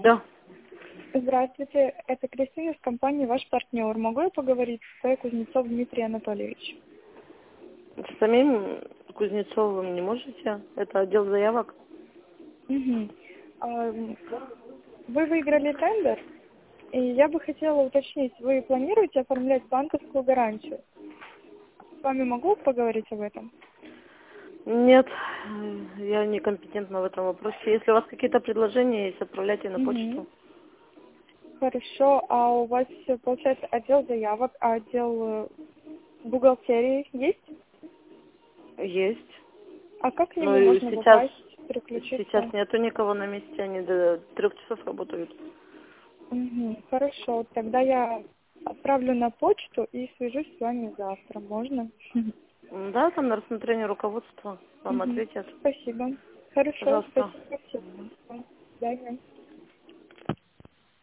Да. Здравствуйте, это Кристина из компании «Ваш партнер». Могу я поговорить с Кузнецов Дмитрий Анатольевич? С самим Кузнецовым не можете? Это отдел заявок. Угу. Вы выиграли тендер, и я бы хотела уточнить, вы планируете оформлять банковскую гарантию? С вами могу поговорить об этом? Нет, я некомпетентна в этом вопросе. Если у вас какие-то предложения есть, отправляйте на Угу. почту. Хорошо, а у вас, получается, отдел заявок, а отдел бухгалтерии есть? Есть. А как к Ну нему и можно сейчас, попасть, переключиться? сейчас нету никого на месте, они до 3 часов работают. Угу. Хорошо, тогда я отправлю на почту и свяжусь с вами завтра. Можно? Да, там на рассмотрение руководства вам Угу. ответят. Спасибо. Хорошо, Пожалуйста. спасибо всем. До свидания.